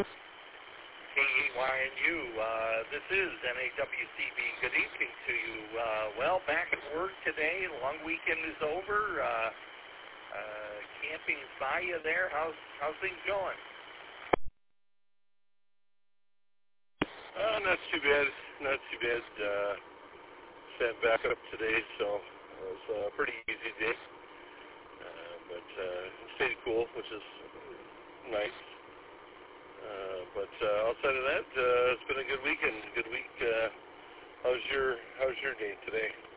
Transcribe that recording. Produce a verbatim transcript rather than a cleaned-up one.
K A Y N U, uh, this is N A W C B. Good evening to you. Uh, well, back at work today. The long weekend is over. Uh, uh, camping's by you there. How's, how's things going? Uh, not too bad. Not too bad. Uh, sat back up today, so it was a pretty easy day. Uh, but uh, stayed cool, which is nice. Uh, but uh, outside of that, uh, it's been a good weekend. Good week. Uh, how's your How's your day today?